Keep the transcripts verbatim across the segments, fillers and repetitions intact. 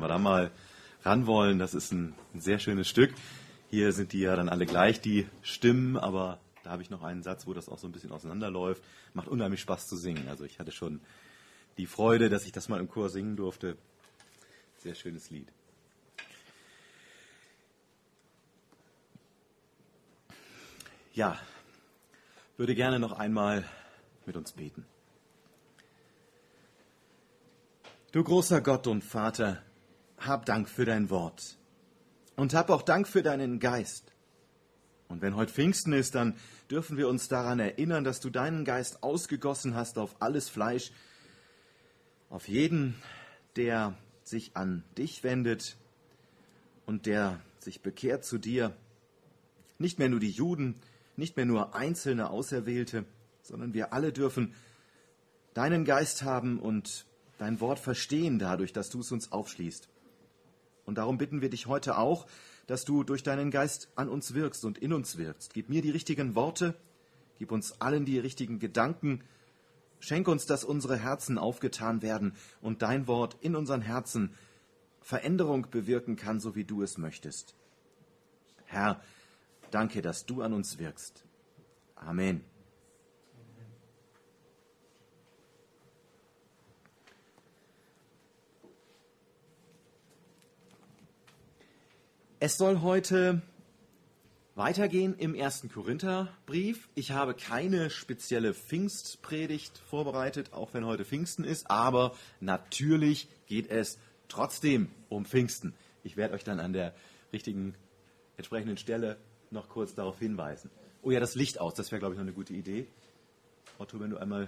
wir da mal ran wollen, das ist ein, ein sehr schönes Stück. Hier sind die ja dann alle gleich, die Stimmen, aber da habe ich noch einen Satz, wo das auch so ein bisschen auseinanderläuft. Macht unheimlich Spaß zu singen. Also ich hatte schon die Freude, dass ich das mal im Chor singen durfte. Sehr schönes Lied. Ja, würde gerne noch einmal mit uns beten. Du großer Gott und Vater, hab Dank für dein Wort und hab auch Dank für deinen Geist. Und wenn heute Pfingsten ist, dann dürfen wir uns daran erinnern, dass du deinen Geist ausgegossen hast auf alles Fleisch, auf jeden, der sich an dich wendet und der sich bekehrt zu dir. Nicht mehr nur die Juden, nicht mehr nur einzelne Auserwählte, sondern wir alle dürfen deinen Geist haben und dein Wort verstehen dadurch, dass du es uns aufschließt. Und darum bitten wir dich heute auch, dass du durch deinen Geist an uns wirkst und in uns wirkst. Gib mir die richtigen Worte, gib uns allen die richtigen Gedanken. Schenk uns, dass unsere Herzen aufgetan werden und dein Wort in unseren Herzen Veränderung bewirken kann, so wie du es möchtest. Herr, danke, dass du an uns wirkst. Amen. Es soll heute weitergehen im ersten Korintherbrief. Ich habe keine spezielle Pfingstpredigt vorbereitet, auch wenn heute Pfingsten ist, aber natürlich geht es trotzdem um Pfingsten. Ich werde euch dann an der richtigen, entsprechenden Stelle noch kurz darauf hinweisen. Oh ja, das Licht aus, das wäre, glaube ich, noch eine gute Idee. Otto, wenn du einmal...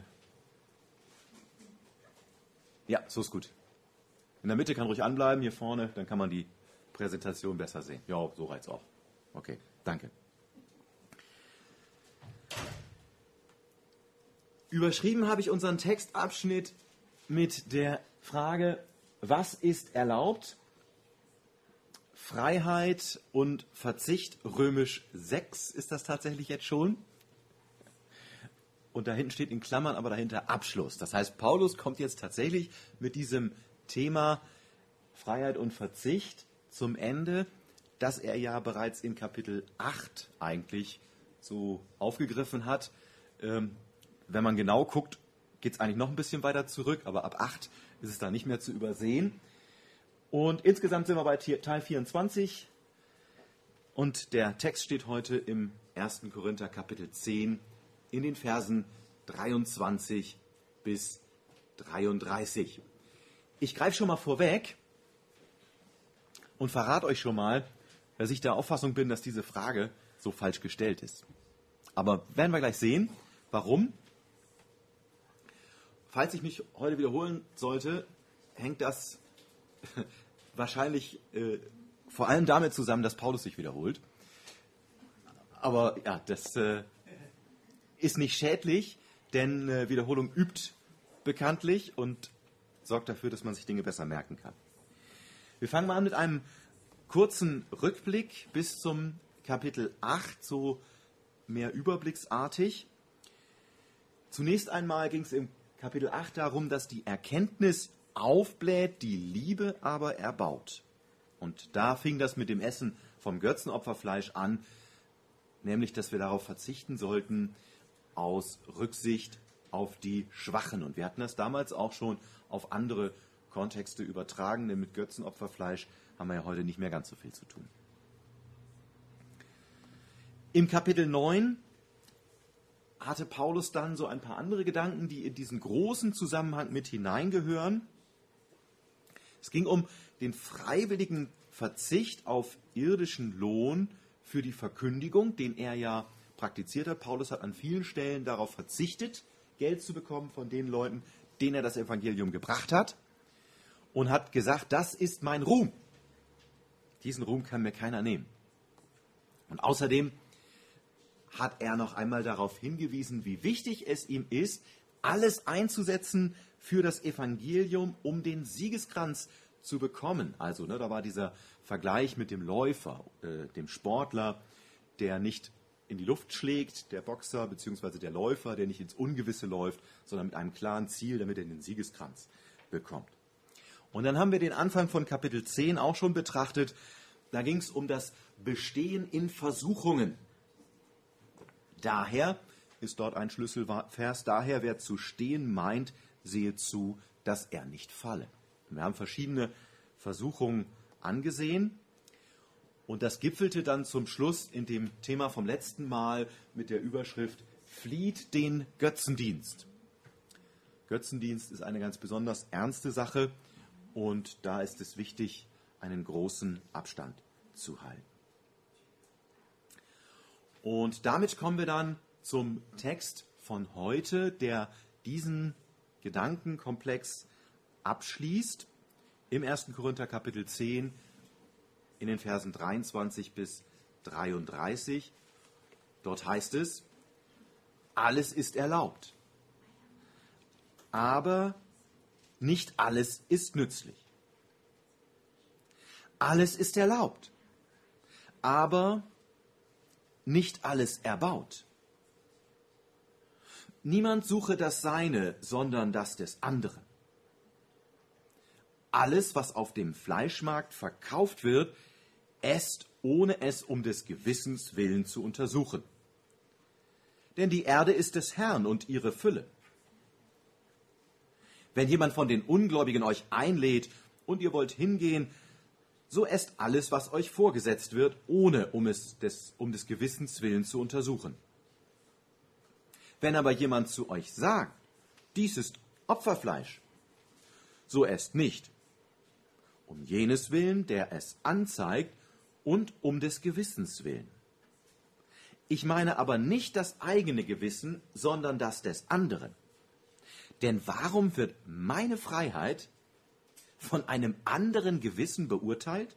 Ja, so ist gut. In der Mitte kann ruhig anbleiben, hier vorne, dann kann man die Präsentation besser sehen. Ja, so reicht's auch. Okay, danke. Überschrieben habe ich unseren Textabschnitt mit der Frage, was ist erlaubt? Freiheit und Verzicht, römisch sechs ist das tatsächlich jetzt schon. Und da hinten steht in Klammern aber dahinter Abschluss. Das heißt, Paulus kommt jetzt tatsächlich mit diesem Thema Freiheit und Verzicht zum Ende, das er ja bereits in Kapitel acht eigentlich so aufgegriffen hat. Ähm, wenn man genau guckt, geht es eigentlich noch ein bisschen weiter zurück, aber ab acht ist es da nicht mehr zu übersehen. Und insgesamt sind wir bei Teil vierundzwanzig und der Text steht heute im ersten Korinther Kapitel zehn in den Versen dreiundzwanzig bis dreiunddreißig. Ich greife schon mal vorweg und verrate euch schon mal, dass ich der Auffassung bin, dass diese Frage so falsch gestellt ist. Aber werden wir gleich sehen, warum. Falls ich mich heute wiederholen sollte, hängt das wahrscheinlich äh, vor allem damit zusammen, dass Paulus sich wiederholt. Aber ja, das äh, ist nicht schädlich, denn äh, Wiederholung übt bekanntlich und sorgt dafür, dass man sich Dinge besser merken kann. Wir fangen mal an mit einem kurzen Rückblick bis zum Kapitel acht, so mehr überblicksartig. Zunächst einmal ging es im Kapitel acht darum, dass die Erkenntnis aufbläht, die Liebe aber erbaut. Und da fing das mit dem Essen vom Götzenopferfleisch an, nämlich, dass wir darauf verzichten sollten, aus Rücksicht auf die Schwachen. Und wir hatten das damals auch schon auf andere Kontexte übertragen, denn mit Götzenopferfleisch haben wir ja heute nicht mehr ganz so viel zu tun. Im Kapitel neun hatte Paulus dann so ein paar andere Gedanken, die in diesen großen Zusammenhang mit hineingehören. Es ging um den freiwilligen Verzicht auf irdischen Lohn für die Verkündigung, den er ja praktiziert hat. Paulus hat an vielen Stellen darauf verzichtet, Geld zu bekommen von den Leuten, denen er das Evangelium gebracht hat, und hat gesagt, das ist mein Ruhm. Diesen Ruhm kann mir keiner nehmen. Und außerdem hat er noch einmal darauf hingewiesen, wie wichtig es ihm ist, alles einzusetzen für das Evangelium, um den Siegeskranz zu bekommen. Also ne, da war dieser Vergleich mit dem Läufer, äh, dem Sportler, der nicht in die Luft schlägt, der Boxer bzw. der Läufer, der nicht ins Ungewisse läuft, sondern mit einem klaren Ziel, damit er den Siegeskranz bekommt. Und dann haben wir den Anfang von Kapitel zehn auch schon betrachtet. Da ging es um das Bestehen in Versuchungen. Daher ist dort ein Schlüsselvers, daher wer zu stehen meint, sehe zu, dass er nicht falle. Wir haben verschiedene Versuchungen angesehen und das gipfelte dann zum Schluss in dem Thema vom letzten Mal mit der Überschrift Flieht den Götzendienst. Götzendienst ist eine ganz besonders ernste Sache und da ist es wichtig, einen großen Abstand zu halten. Und damit kommen wir dann zum Text von heute, der diesen Gedankenkomplex abschließt, im ersten Korinther Kapitel zehn, in den Versen dreiundzwanzig bis dreiunddreißig. Dort heißt es, alles ist erlaubt, aber nicht alles ist nützlich. Alles ist erlaubt, aber nicht alles erbaut. Niemand suche das Seine, sondern das des anderen. Alles, was auf dem Fleischmarkt verkauft wird, esst, ohne es um des Gewissens willen zu untersuchen. Denn die Erde ist des Herrn und ihre Fülle. Wenn jemand von den Ungläubigen euch einlädt und ihr wollt hingehen, so esst alles, was euch vorgesetzt wird, ohne um es des, um des Gewissens willen zu untersuchen. Wenn aber jemand zu euch sagt, dies ist Opferfleisch, so esst nicht, um jenes Willen, der es anzeigt, und um des Gewissens willen. Ich meine aber nicht das eigene Gewissen, sondern das des anderen. Denn warum wird meine Freiheit von einem anderen Gewissen beurteilt?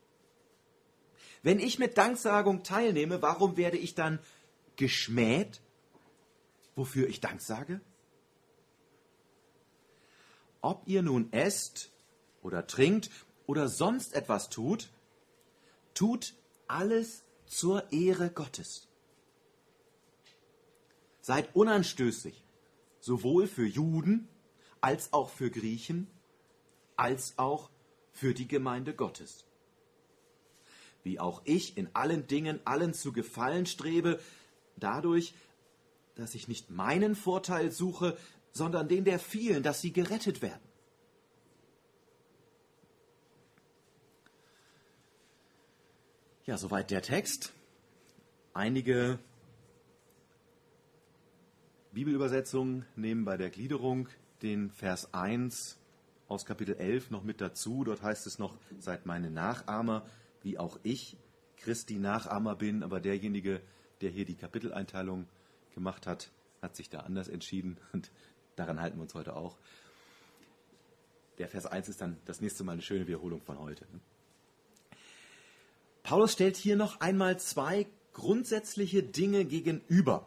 Wenn ich mit Danksagung teilnehme, warum werde ich dann geschmäht, wofür ich Dank sage? Ob ihr nun esst oder trinkt oder sonst etwas tut, tut alles zur Ehre Gottes. Seid unanstößig, sowohl für Juden als auch für Griechen, als auch für die Gemeinde Gottes. Wie auch ich in allen Dingen allen zu gefallen strebe, dadurch, dass ich nicht meinen Vorteil suche, sondern den der vielen, dass sie gerettet werden. Ja, soweit der Text. Einige Bibelübersetzungen nehmen bei der Gliederung den Vers eins aus Kapitel elf noch mit dazu. Dort heißt es noch, seid meine Nachahmer, wie auch ich Christi Nachahmer bin. Aber derjenige, der hier die Kapiteleinteilung gemacht hat, hat sich da anders entschieden. Und daran halten wir uns heute auch. Der Vers eins ist dann das nächste Mal eine schöne Wiederholung von heute. Paulus stellt hier noch einmal zwei grundsätzliche Dinge gegenüber.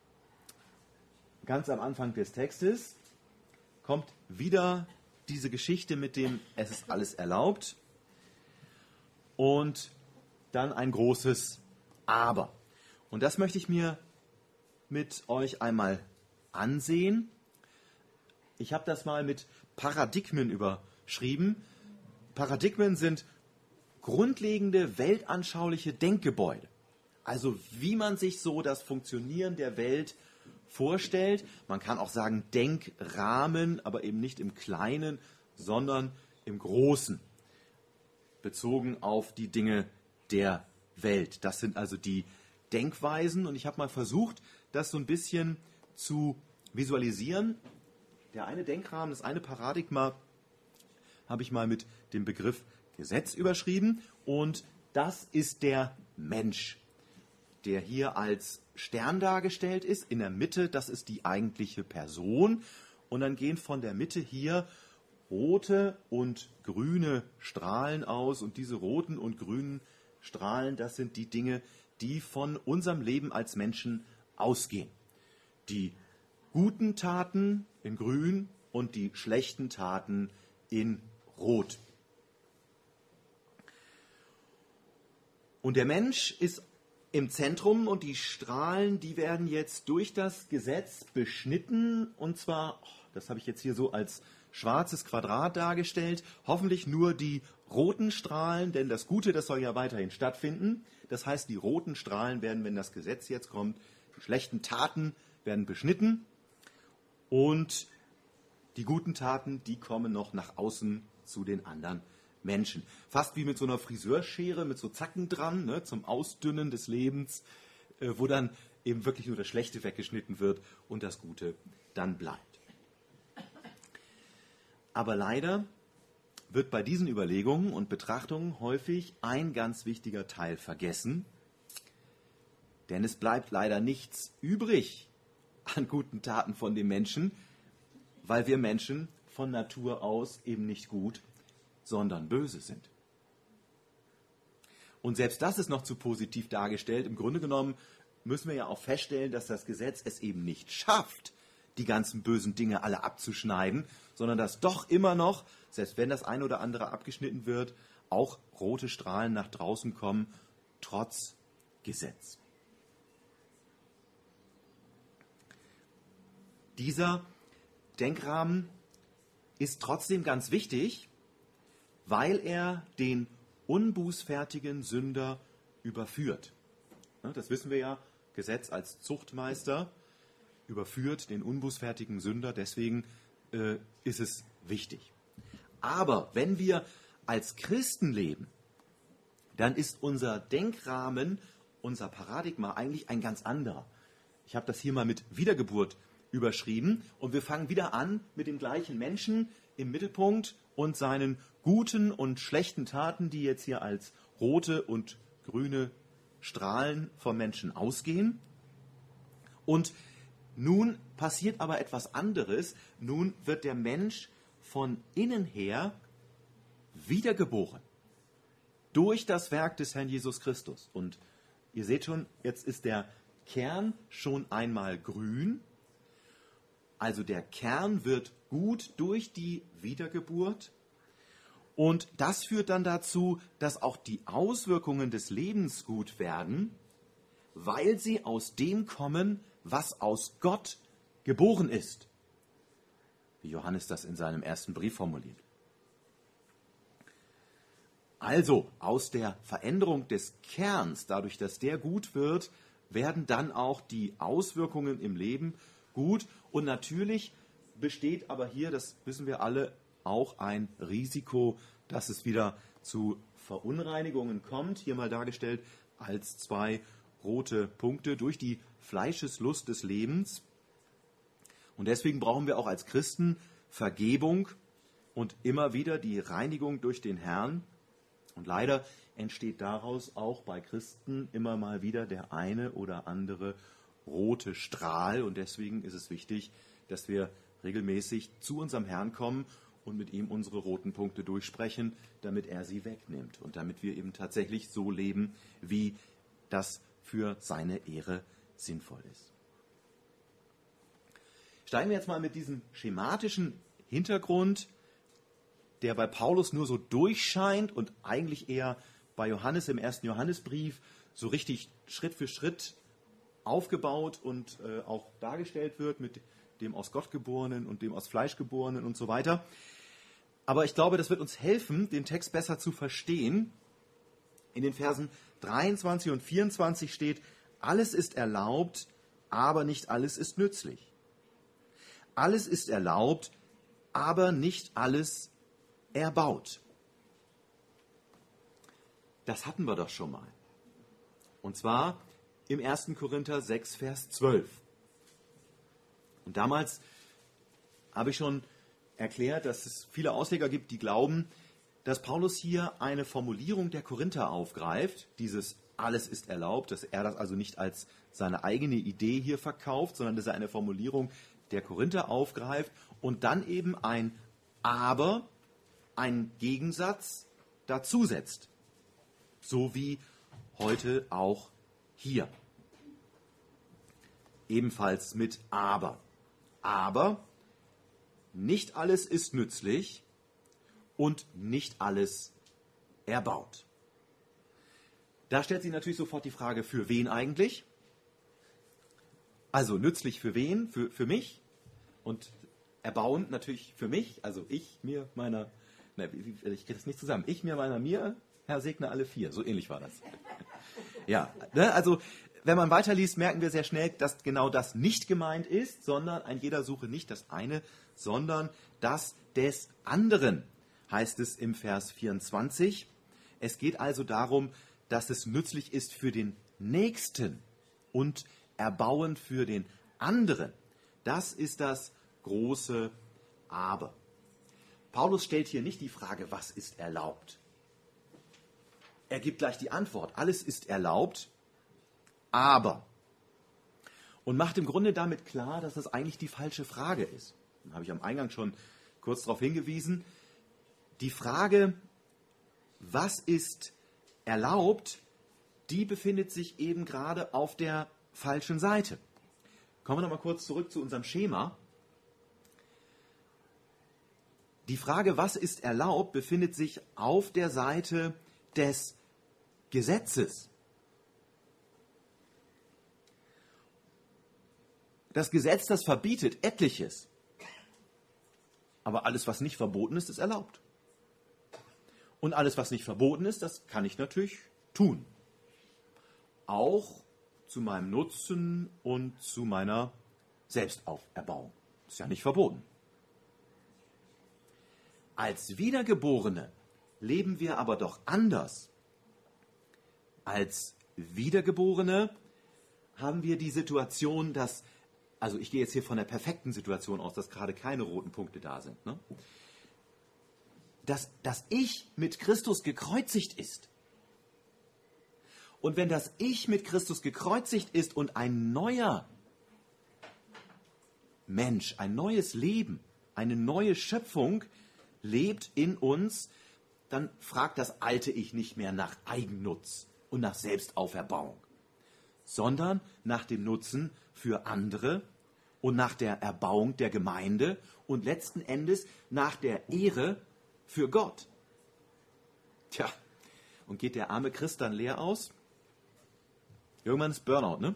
Ganz am Anfang des Textes kommt wieder diese Geschichte mit dem, es ist alles erlaubt, und dann ein großes Aber. Und das möchte ich mir mit euch einmal ansehen. Ich habe das mal mit Paradigmen überschrieben. Paradigmen sind grundlegende weltanschauliche Denkgebäude. Also wie man sich so das Funktionieren der Welt vorstellt. Man kann auch sagen Denkrahmen, aber eben nicht im Kleinen, sondern im Großen, bezogen auf die Dinge der Welt. Das sind also die Denkweisen und ich habe mal versucht, das so ein bisschen zu visualisieren. Der eine Denkrahmen, das eine Paradigma habe ich mal mit dem Begriff Gesetz überschrieben und das ist der Mensch, der hier als Stern dargestellt ist. In der Mitte, das ist die eigentliche Person und dann gehen von der Mitte hier rote und grüne Strahlen aus und diese roten und grünen Strahlen, das sind die Dinge, die von unserem Leben als Menschen ausgehen. Die guten Taten in grün und die schlechten Taten in rot. Und der Mensch ist im Zentrum und die Strahlen, die werden jetzt durch das Gesetz beschnitten und zwar, das habe ich jetzt hier so als schwarzes Quadrat dargestellt, hoffentlich nur die roten Strahlen, denn das Gute, das soll ja weiterhin stattfinden. Das heißt, die roten Strahlen werden, wenn das Gesetz jetzt kommt, die schlechten Taten werden beschnitten und die guten Taten, die kommen noch nach außen zu den anderen Menschen. Fast wie mit so einer Friseurschere, mit so Zacken dran, ne, zum Ausdünnen des Lebens, äh, wo dann eben wirklich nur das Schlechte weggeschnitten wird und das Gute dann bleibt. Aber leider wird bei diesen Überlegungen und Betrachtungen häufig ein ganz wichtiger Teil vergessen, denn es bleibt leider nichts übrig an guten Taten von den Menschen, weil wir Menschen von Natur aus eben nicht gut, sondern böse sind. Und selbst das ist noch zu positiv dargestellt. Im Grunde genommen müssen wir ja auch feststellen, dass das Gesetz es eben nicht schafft, die ganzen bösen Dinge alle abzuschneiden, sondern dass doch immer noch, selbst wenn das eine oder andere abgeschnitten wird, auch rote Strahlen nach draußen kommen, trotz Gesetz. Dieser Denkrahmen ist trotzdem ganz wichtig, weil er den unbußfertigen Sünder überführt. Das wissen wir ja, Gesetz als Zuchtmeister überführt den unbußfertigen Sünder, deswegen äh, ist es wichtig. Aber wenn wir als Christen leben, dann ist unser Denkrahmen, unser Paradigma eigentlich ein ganz anderer. Ich habe das hier mal mit Wiedergeburt überschrieben und wir fangen wieder an mit dem gleichen Menschen im Mittelpunkt und seinen guten und schlechten Taten, die jetzt hier als rote und grüne Strahlen vom Menschen ausgehen. Und nun passiert aber etwas anderes. Nun wird der Mensch von innen her wiedergeboren durch das Werk des Herrn Jesus Christus. Und ihr seht schon, jetzt ist der Kern schon einmal grün. Also der Kern wird gut durch die Wiedergeburt. Und das führt dann dazu, dass auch die Auswirkungen des Lebens gut werden, weil sie aus dem kommen, was aus Gott geboren ist. Wie Johannes das in seinem ersten Brief formuliert. Also aus der Veränderung des Kerns, dadurch, dass der gut wird, werden dann auch die Auswirkungen im Leben gut. Und natürlich besteht aber hier, das wissen wir alle, auch ein Risiko, dass es wieder zu Verunreinigungen kommt. Hier mal dargestellt als zwei rote Punkte durch die Fleischeslust des Lebens. Und deswegen brauchen wir auch als Christen Vergebung und immer wieder die Reinigung durch den Herrn. Und leider entsteht daraus auch bei Christen immer mal wieder der eine oder andere rote Strahl. Und deswegen ist es wichtig, dass wir regelmäßig zu unserem Herrn kommen und mit ihm unsere roten Punkte durchsprechen, damit er sie wegnimmt und damit wir eben tatsächlich so leben, wie das für seine Ehre sinnvoll ist. Steigen wir jetzt mal mit diesem schematischen Hintergrund, der bei Paulus nur so durchscheint und eigentlich eher bei Johannes im ersten Johannesbrief so richtig Schritt für Schritt aufgebaut und äh, auch dargestellt wird mit dem aus Gott geborenen und dem aus Fleisch geborenen und so weiter. Aber ich glaube, das wird uns helfen, den Text besser zu verstehen. In den Versen dreiundzwanzig und vierundzwanzig steht, alles ist erlaubt, aber nicht alles ist nützlich. Alles ist erlaubt, aber nicht alles erbaut. Das hatten wir doch schon mal. Und zwar im ersten Korinther sechs, Vers zwölf. Und damals habe ich schon erklärt, dass es viele Ausleger gibt, die glauben, dass Paulus hier eine Formulierung der Korinther aufgreift, dieses alles ist erlaubt, dass er das also nicht als seine eigene Idee hier verkauft, sondern dass er eine Formulierung der Korinther aufgreift und dann eben ein Aber, einen Gegensatz dazusetzt. So wie heute auch hier. Ebenfalls mit Aber. Aber nicht alles ist nützlich und nicht alles erbaut. Da stellt sich natürlich sofort die Frage, für wen eigentlich? Also nützlich für wen? Für, für mich? Und erbauen natürlich für mich, also ich, mir, meiner, ne, ich kriege das nicht zusammen, ich, mir, meiner, mir, Herr segne alle vier, so ähnlich war das. Ja, ne, also wenn man weiterliest, merken wir sehr schnell, dass genau das nicht gemeint ist, sondern ein jeder suche nicht das eine, sondern das des anderen, heißt es im Vers vierundzwanzig. Es geht also darum, dass es nützlich ist für den Nächsten und erbauend für den anderen. Das ist das große Aber. Paulus stellt hier nicht die Frage, was ist erlaubt? Er gibt gleich die Antwort, alles ist erlaubt, aber. Und macht im Grunde damit klar, dass das eigentlich die falsche Frage ist. Da habe ich am Eingang schon kurz darauf hingewiesen. Die Frage, was ist erlaubt, die befindet sich eben gerade auf der falschen Seite. Kommen wir nochmal kurz zurück zu unserem Schema. Die Frage, was ist erlaubt, befindet sich auf der Seite des Gesetzes. Das Gesetz, das verbietet etliches. Aber alles, was nicht verboten ist, ist erlaubt. Und alles, was nicht verboten ist, das kann ich natürlich tun. Auch zu meinem Nutzen und zu meiner Selbstauferbauung. Ist ja nicht verboten. Als Wiedergeborene leben wir aber doch anders. Als Wiedergeborene haben wir die Situation, dass, also ich gehe jetzt hier von der perfekten Situation aus, dass gerade keine roten Punkte da sind, ne? dass, dass Ich mit Christus gekreuzigt ist. Und wenn das Ich mit Christus gekreuzigt ist und ein neuer Mensch, ein neues Leben, eine neue Schöpfung lebt in uns, dann fragt das alte Ich nicht mehr nach Eigennutz und nach Selbstauferbauung, sondern nach dem Nutzen für andere und nach der Erbauung der Gemeinde und letzten Endes nach der Ehre für Gott. Tja, und geht der arme Christ dann leer aus? Irgendwann ist Burnout, ne?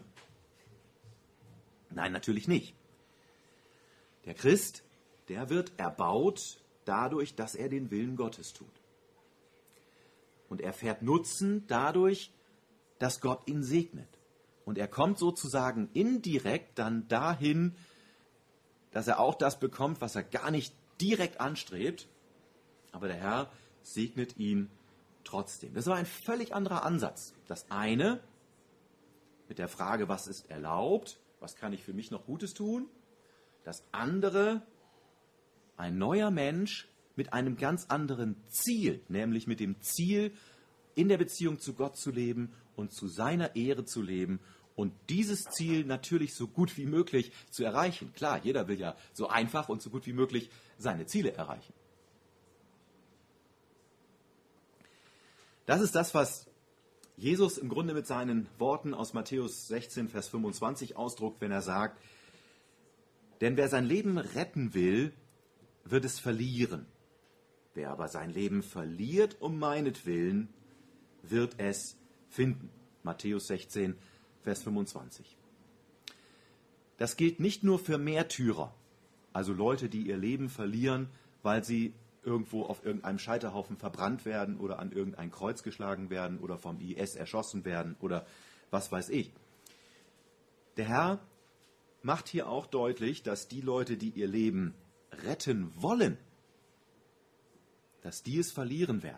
Nein, natürlich nicht. Der Christ, der wird erbaut dadurch, dass er den Willen Gottes tut. Und er erfährt Nutzen dadurch, dass Gott ihn segnet. Und er kommt sozusagen indirekt dann dahin, dass er auch das bekommt, was er gar nicht direkt anstrebt. Aber der Herr segnet ihn trotzdem. Das war ein völlig anderer Ansatz. Das eine mit der Frage, was ist erlaubt, was kann ich für mich noch Gutes tun? Das andere, ein neuer Mensch mit einem ganz anderen Ziel, nämlich mit dem Ziel, in der Beziehung zu Gott zu leben und zu seiner Ehre zu leben und dieses Ziel natürlich so gut wie möglich zu erreichen. Klar, jeder will ja so einfach und so gut wie möglich seine Ziele erreichen. Das ist das, was Jesus im Grunde mit seinen Worten aus Matthäus sechzehn, Vers fünfundzwanzig ausdruckt, wenn er sagt, denn wer sein Leben retten will, wird es verlieren. Wer aber sein Leben verliert um meinetwillen, wird es finden. Matthäus sechzehn, Vers fünfundzwanzig. Das gilt nicht nur für Märtyrer, also Leute, die ihr Leben verlieren, weil sie irgendwo auf irgendeinem Scheiterhaufen verbrannt werden oder an irgendein Kreuz geschlagen werden oder vom I S erschossen werden oder was weiß ich. Der Herr macht hier auch deutlich, dass die Leute, die ihr Leben retten wollen, dass die es verlieren werden.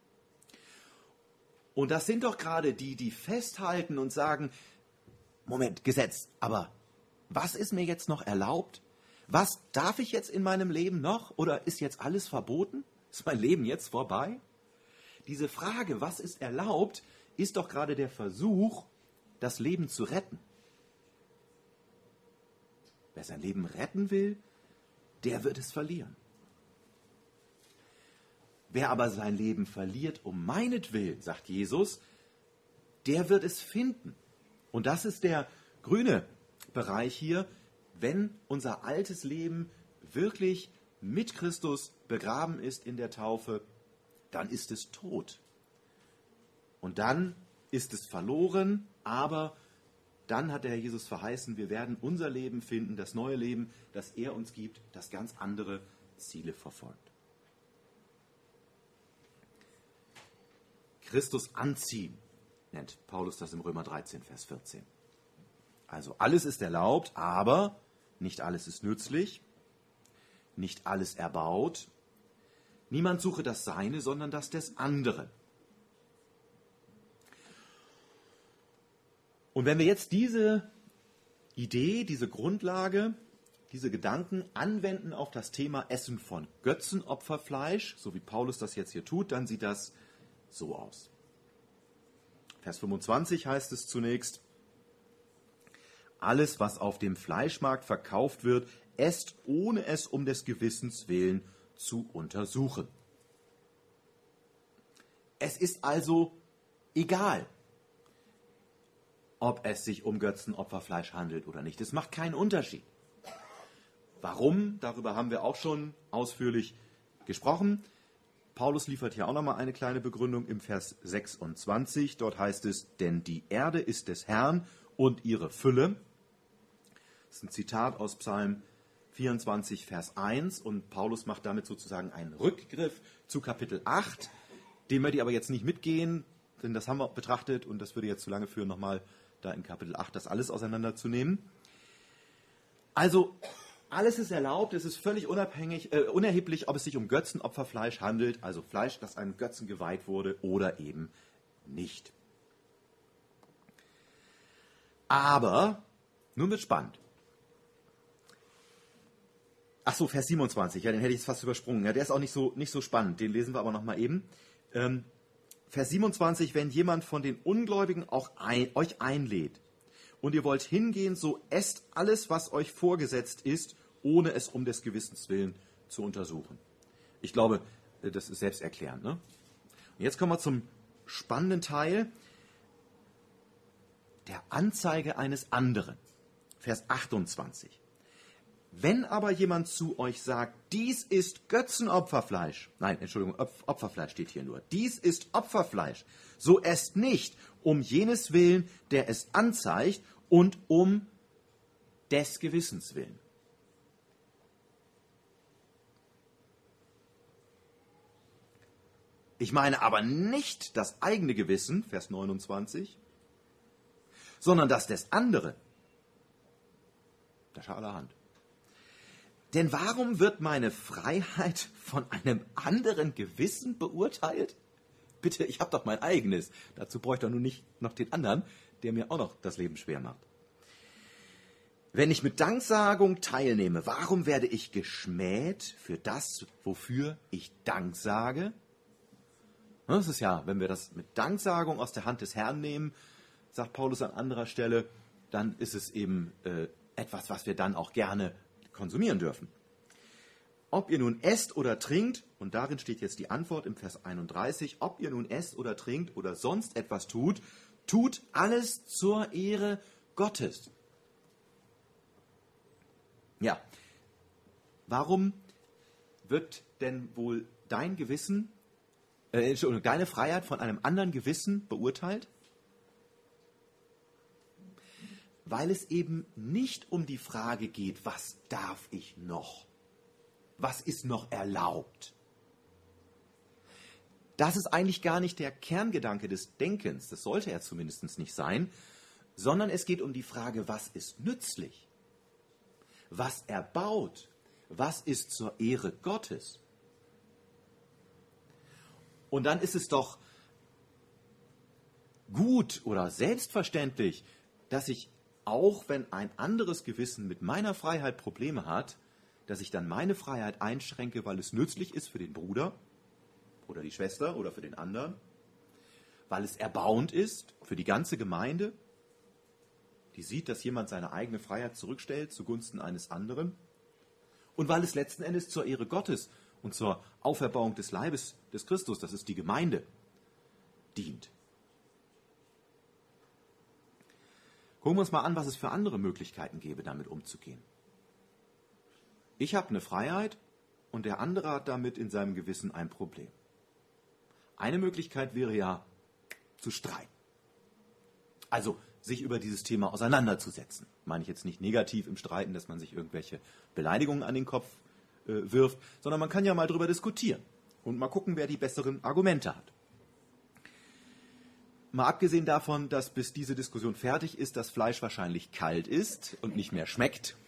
Und das sind doch gerade die, die festhalten und sagen, Moment, Gesetz, aber was ist mir jetzt noch erlaubt? Was darf ich jetzt in meinem Leben noch? Oder ist jetzt alles verboten? Ist mein Leben jetzt vorbei? Diese Frage, was ist erlaubt, ist doch gerade der Versuch, das Leben zu retten. Wer sein Leben retten will, der wird es verlieren. Wer aber sein Leben verliert um meinetwillen, sagt Jesus, der wird es finden. Und das ist der grüne Bereich hier. Wenn unser altes Leben wirklich mit Christus begraben ist in der Taufe, dann ist es tot. Und dann ist es verloren, aber dann hat der Herr Jesus verheißen, wir werden unser Leben finden, das neue Leben, das er uns gibt, das ganz andere Ziele verfolgt. Christus anziehen, nennt Paulus das im Römer dreizehn, Vers vierzehn. Also alles ist erlaubt, aber nicht alles ist nützlich, nicht alles erbaut. Niemand suche das Seine, sondern das des anderen. Und wenn wir jetzt diese Idee, diese Grundlage, diese Gedanken anwenden auf das Thema Essen von Götzenopferfleisch, so wie Paulus das jetzt hier tut, dann sieht das so aus. Vers fünfundzwanzig heißt es zunächst: Alles, was auf dem Fleischmarkt verkauft wird, esst, ohne es um des Gewissens willen zu untersuchen. Es ist also egal, ob es sich um Götzenopferfleisch handelt oder nicht. Es macht keinen Unterschied. Warum? Darüber haben wir auch schon ausführlich gesprochen. Paulus liefert hier auch nochmal eine kleine Begründung im Vers sechsundzwanzig. Dort heißt es, denn die Erde ist des Herrn und ihre Fülle. Das ist ein Zitat aus Psalm vierundzwanzig, Vers eins. Und Paulus macht damit sozusagen einen Rückgriff zu Kapitel acht. Dem möchte ich aber jetzt nicht mitgehen, denn das haben wir betrachtet und das würde jetzt zu lange führen, nochmal da in Kapitel acht das alles auseinanderzunehmen. Also, alles ist erlaubt, es ist völlig unabhängig, äh, unerheblich, ob es sich um Götzenopferfleisch handelt, also Fleisch, das einem Götzen geweiht wurde, oder eben nicht. Aber, nun wird spannend. Ach so, Vers siebenundzwanzig, ja, den hätte ich jetzt fast übersprungen. Ja, der ist auch nicht so, nicht so spannend, den lesen wir aber nochmal eben. Ähm, Vers siebenundzwanzig, wenn jemand von den Ungläubigen auch ein, euch einlädt und ihr wollt hingehen, so esst alles, was euch vorgesetzt ist, ohne es um des Gewissens willen zu untersuchen. Ich glaube, das ist selbsterklärend. Ne? Und jetzt kommen wir zum spannenden Teil der Anzeige eines anderen. Vers achtundzwanzig. Wenn aber jemand zu euch sagt, dies ist Götzenopferfleisch, nein, Entschuldigung, Opferfleisch steht hier nur, dies ist Opferfleisch, so esst nicht um jenes Willen, der es anzeigt, und um des Gewissens willen. Ich meine aber nicht das eigene Gewissen, Vers neunundzwanzig, sondern das des anderen. Das ist allerhand. Denn warum wird meine Freiheit von einem anderen Gewissen beurteilt? Bitte, ich habe doch mein eigenes. Dazu brauche ich doch nun nicht noch den anderen, der mir auch noch das Leben schwer macht. Wenn ich mit Danksagung teilnehme, warum werde ich geschmäht für das, wofür ich Dank sage? Das ist ja, wenn wir das mit Danksagung aus der Hand des Herrn nehmen, sagt Paulus an anderer Stelle, dann ist es eben äh, etwas, was wir dann auch gerne konsumieren dürfen. Ob ihr nun esst oder trinkt, und darin steht jetzt die Antwort im Vers einunddreißig, ob ihr nun esst oder trinkt oder sonst etwas tut, tut alles zur Ehre Gottes. Ja, warum wird denn wohl dein Gewissen, äh, Entschuldigung, deine Freiheit von einem anderen Gewissen beurteilt? Weil es eben nicht um die Frage geht, was darf ich noch? Was ist noch erlaubt? Das ist eigentlich gar nicht der Kerngedanke des Denkens, das sollte er zumindest nicht sein, sondern es geht um die Frage, was ist nützlich? Was erbaut? Was ist zur Ehre Gottes? Und dann ist es doch gut oder selbstverständlich, dass ich, auch wenn ein anderes Gewissen mit meiner Freiheit Probleme hat, dass ich dann meine Freiheit einschränke, weil es nützlich ist für den Bruder oder die Schwester oder für den anderen, weil es erbauend ist für die ganze Gemeinde, die sieht, dass jemand seine eigene Freiheit zurückstellt zugunsten eines anderen, und weil es letzten Endes zur Ehre Gottes und zur Auferbauung des Leibes des Christus, das ist die Gemeinde, dient. Gucken wir uns mal an, was es für andere Möglichkeiten gäbe, damit umzugehen. Ich habe eine Freiheit und der andere hat damit in seinem Gewissen ein Problem. Eine Möglichkeit wäre ja zu streiten. Also sich über dieses Thema auseinanderzusetzen. Meine ich jetzt nicht negativ im Streiten, dass man sich irgendwelche Beleidigungen an den Kopf äh, wirft, sondern man kann ja mal drüber diskutieren und mal gucken, wer die besseren Argumente hat. Mal abgesehen davon, dass bis diese Diskussion fertig ist, das Fleisch wahrscheinlich kalt ist und nicht mehr schmeckt,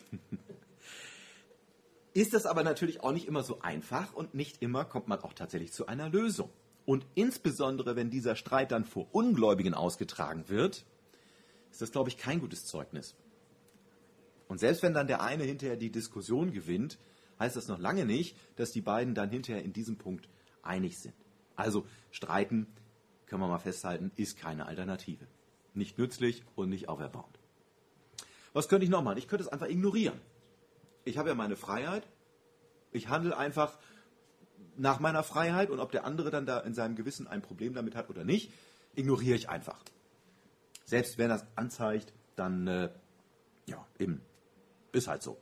ist das aber natürlich auch nicht immer so einfach und nicht immer kommt man auch tatsächlich zu einer Lösung. Und insbesondere, wenn dieser Streit dann vor Ungläubigen ausgetragen wird, ist das, glaube ich, kein gutes Zeugnis. Und selbst wenn dann der eine hinterher die Diskussion gewinnt, heißt das noch lange nicht, dass die beiden dann hinterher in diesem Punkt einig sind. Also streiten, können wir mal festhalten, ist keine Alternative. Nicht nützlich und nicht auferbauend. Was könnte ich noch machen? Ich könnte es einfach ignorieren. Ich habe ja meine Freiheit. Ich handle einfach nach meiner Freiheit und ob der andere dann da in seinem Gewissen ein Problem damit hat oder nicht, ignoriere ich einfach. Selbst wenn das anzeigt, dann, äh, ja, eben, ist halt so.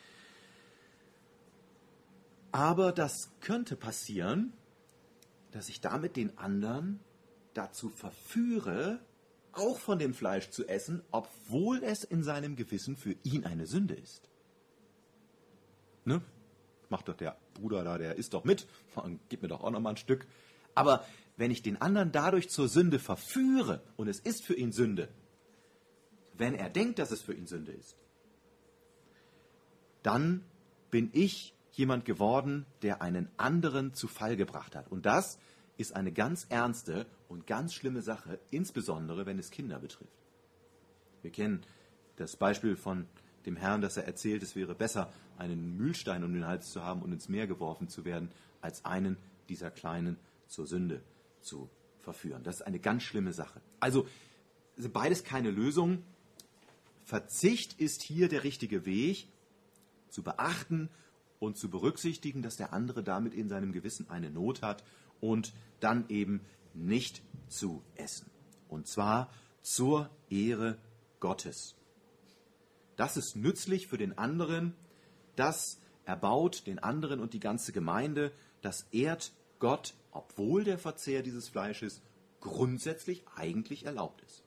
Aber das könnte passieren, dass ich damit den anderen dazu verführe, auch von dem Fleisch zu essen, obwohl es in seinem Gewissen für ihn eine Sünde ist. Ne? Macht doch der Bruder da, der isst doch mit, gib mir doch auch noch mal ein Stück. Aber wenn ich den anderen dadurch zur Sünde verführe und es ist für ihn Sünde, wenn er denkt, dass es für ihn Sünde ist, dann bin ich jemand geworden, der einen anderen zu Fall gebracht hat. Und das ist eine ganz ernste und ganz schlimme Sache, insbesondere wenn es Kinder betrifft. Wir kennen das Beispiel von dem Herrn, dass er erzählt, es wäre besser, einen Mühlstein um den Hals zu haben und ins Meer geworfen zu werden, als einen dieser Kleinen zur Sünde zu verführen. Das ist eine ganz schlimme Sache. Also beides keine Lösung. Verzicht ist hier der richtige Weg, zu beachten und zu berücksichtigen, dass der andere damit in seinem Gewissen eine Not hat und dann eben nicht zu essen. Und zwar zur Ehre Gottes. Das ist nützlich für den anderen, das erbaut den anderen und die ganze Gemeinde, das ehrt Gott, obwohl der Verzehr dieses Fleisches grundsätzlich eigentlich erlaubt ist.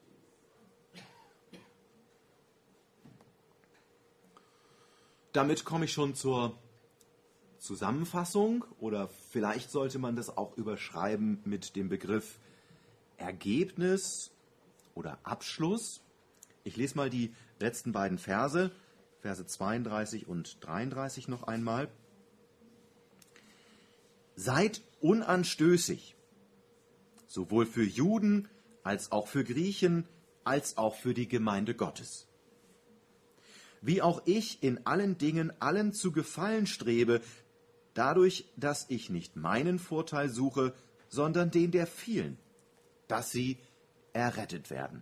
Damit komme ich schon zur Zusammenfassung oder vielleicht sollte man das auch überschreiben mit dem Begriff Ergebnis oder Abschluss. Ich lese mal die letzten beiden Verse, Verse zweiunddreißig und dreiunddreißig noch einmal. Seid unanstößig, sowohl für Juden als auch für Griechen, als auch für die Gemeinde Gottes. Wie auch ich in allen Dingen allen zu gefallen strebe, dadurch, dass ich nicht meinen Vorteil suche, sondern den der vielen, dass sie errettet werden.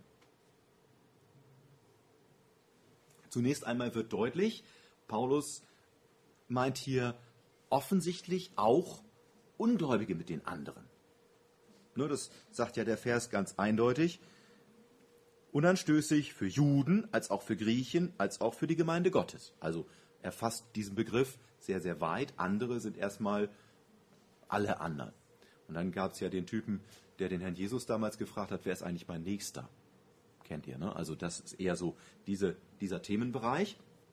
Zunächst einmal wird deutlich, Paulus meint hier offensichtlich auch Ungläubige mit den anderen. Nur das sagt ja der Vers ganz eindeutig. Unanstößig für Juden, als auch für Griechen, als auch für die Gemeinde Gottes. Also er fasst diesen Begriff sehr, sehr weit. Andere sind erstmal alle anderen. Und dann gab es ja den Typen, der den Herrn Jesus damals gefragt hat, wer ist eigentlich mein Nächster? Kennt ihr, ne? Also das ist eher so diese, dieser Themenbereich.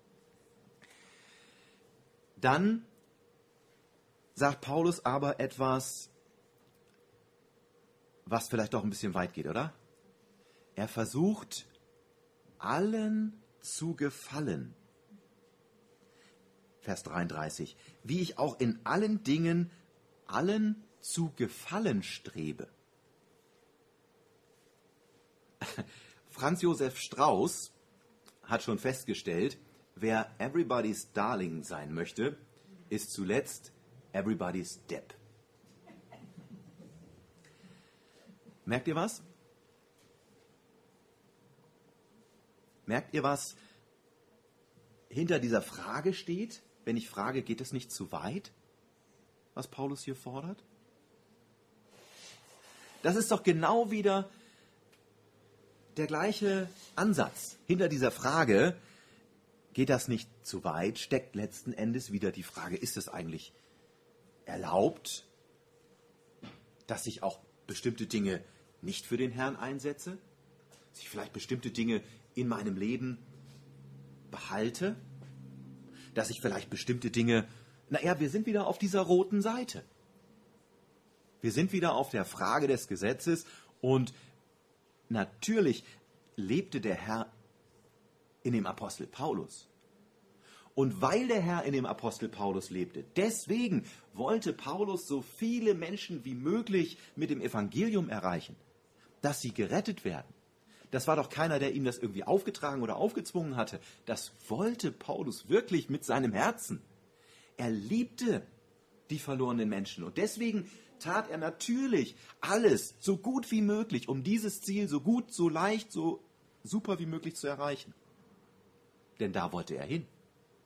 Dann sagt Paulus aber etwas, was vielleicht auch ein bisschen weit geht, oder? Er versucht, allen zu gefallen. Vers dreiunddreißig. Wie ich auch in allen Dingen allen zu gefallen strebe. Franz Josef Strauß hat schon festgestellt, wer everybody's darling sein möchte, ist zuletzt everybody's Depp. Merkt ihr was? Merkt ihr, was hinter dieser Frage steht? Wenn ich frage, geht es nicht zu weit, was Paulus hier fordert? Das ist doch genau wieder der gleiche Ansatz. Hinter dieser Frage, geht das nicht zu weit, steckt letzten Endes wieder die Frage, ist es eigentlich erlaubt, dass ich auch bestimmte Dinge nicht für den Herrn einsetze? dass ich vielleicht bestimmte Dinge in meinem Leben behalte, dass ich vielleicht bestimmte Dinge, naja, wir sind wieder auf dieser roten Seite. Wir sind wieder auf der Frage des Gesetzes und natürlich lebte der Herr in dem Apostel Paulus. Und weil der Herr in dem Apostel Paulus lebte, deswegen wollte Paulus so viele Menschen wie möglich mit dem Evangelium erreichen, dass sie gerettet werden. Das war doch keiner, der ihm das irgendwie aufgetragen oder aufgezwungen hatte. Das wollte Paulus wirklich mit seinem Herzen. Er liebte die verlorenen Menschen und deswegen tat er natürlich alles so gut wie möglich, um dieses Ziel so gut, so leicht, so super wie möglich zu erreichen. Denn da wollte er hin.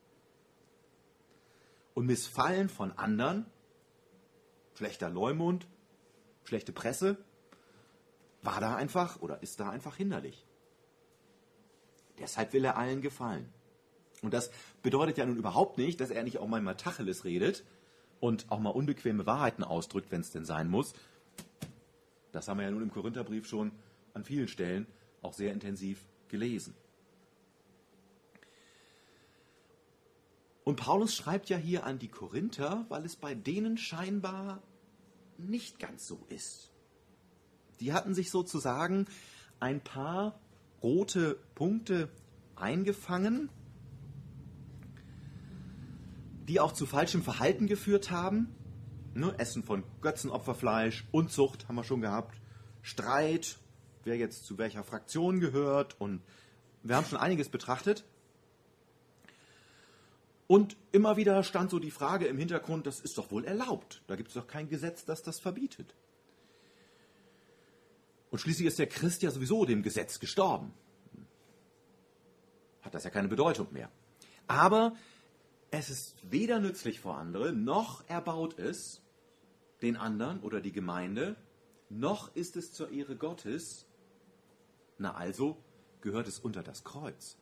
Und Missfallen von anderen, schlechter Leumund, schlechte Presse, war da einfach oder ist da einfach hinderlich. Deshalb will er allen gefallen. Und das bedeutet ja nun überhaupt nicht, dass er nicht auch mal Tacheles redet und auch mal unbequeme Wahrheiten ausdrückt, wenn es denn sein muss. Das haben wir ja nun im Korintherbrief schon an vielen Stellen auch sehr intensiv gelesen. Und Paulus schreibt ja hier an die Korinther, weil es bei denen scheinbar nicht ganz so ist. Die hatten sich sozusagen ein paar rote Punkte eingefangen, die auch zu falschem Verhalten geführt haben. Ne, Essen von Götzenopferfleisch, Unzucht haben wir schon gehabt, Streit, wer jetzt zu welcher Fraktion gehört, und wir haben schon einiges betrachtet. Und immer wieder stand so die Frage im Hintergrund, das ist doch wohl erlaubt. Da gibt es doch kein Gesetz, das das verbietet. Und schließlich ist der Christ ja sowieso dem Gesetz gestorben. Hat das ja keine Bedeutung mehr. Aber es ist weder nützlich für andere, noch erbaut es den anderen oder die Gemeinde, noch ist es zur Ehre Gottes. Na also gehört es unter das Kreuz.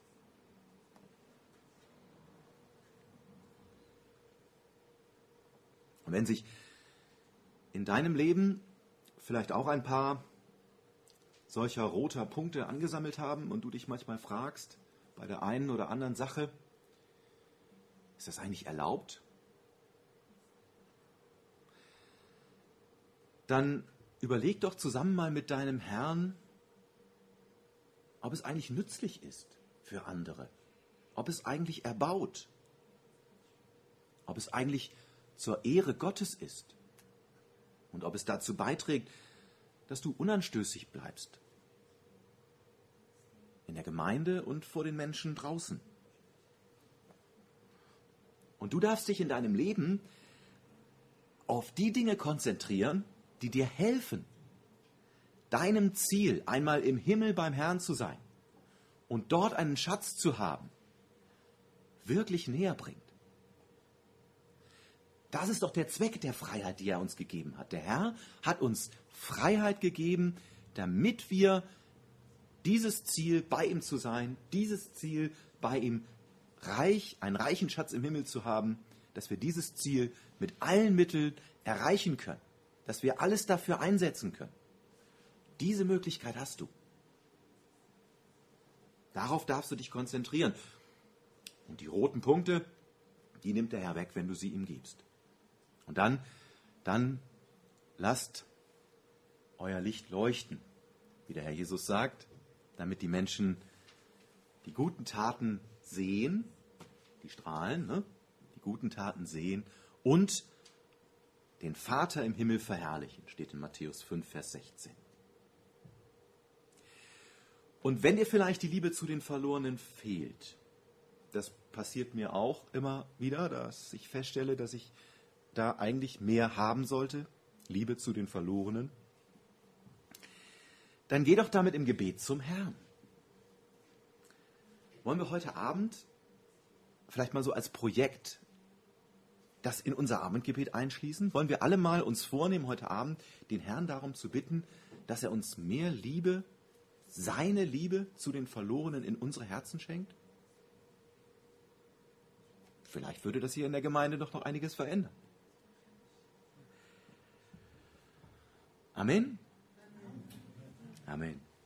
Und wenn sich in deinem Leben vielleicht auch ein paar solcher roter Punkte angesammelt haben und du dich manchmal fragst, bei der einen oder anderen Sache, ist das eigentlich erlaubt? Dann überleg doch zusammen mal mit deinem Herrn, ob es eigentlich nützlich ist für andere, ob es eigentlich erbaut, ob es eigentlich zur Ehre Gottes ist und ob es dazu beiträgt, dass du unanstößig bleibst. In der Gemeinde und vor den Menschen draußen. Und du darfst dich in deinem Leben auf die Dinge konzentrieren, die dir helfen, deinem Ziel, einmal im Himmel beim Herrn zu sein und dort einen Schatz zu haben, wirklich näher bringt. Das ist doch der Zweck der Freiheit, die er uns gegeben hat. Der Herr hat uns Freiheit gegeben, damit wir dieses Ziel, bei ihm zu sein, dieses Ziel, bei ihm reich, einen reichen Schatz im Himmel zu haben, dass wir dieses Ziel mit allen Mitteln erreichen können, dass wir alles dafür einsetzen können. Diese Möglichkeit hast du. Darauf darfst du dich konzentrieren. Und die roten Punkte, die nimmt der Herr weg, wenn du sie ihm gibst. Und dann, dann lasst euer Licht leuchten, wie der Herr Jesus sagt, damit die Menschen die guten Taten sehen, die strahlen, ne? die guten Taten sehen und den Vater im Himmel verherrlichen, steht in Matthäus fünf, Vers sechzehn. Und wenn dir vielleicht die Liebe zu den Verlorenen fehlt, das passiert mir auch immer wieder, dass ich feststelle, dass ich da eigentlich mehr haben sollte, Liebe zu den Verlorenen, dann geh doch damit im Gebet zum Herrn. Wollen wir heute Abend vielleicht mal so als Projekt das in unser Abendgebet einschließen? Wollen wir alle mal uns vornehmen, heute Abend den Herrn darum zu bitten, dass er uns mehr Liebe, seine Liebe zu den Verlorenen in unsere Herzen schenkt? Vielleicht würde das hier in der Gemeinde doch noch einiges verändern. Amen? Amen.